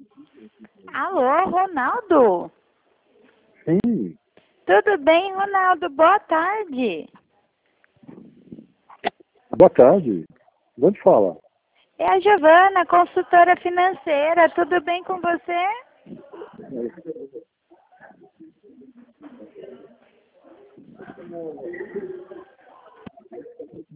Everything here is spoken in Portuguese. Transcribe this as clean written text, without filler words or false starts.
Alô, Ronaldo? Sim, Tudo bem, Ronaldo? Boa tarde. boa tarde. De onde fala? É a Giovana, consultora financeira. Tudo bem com você?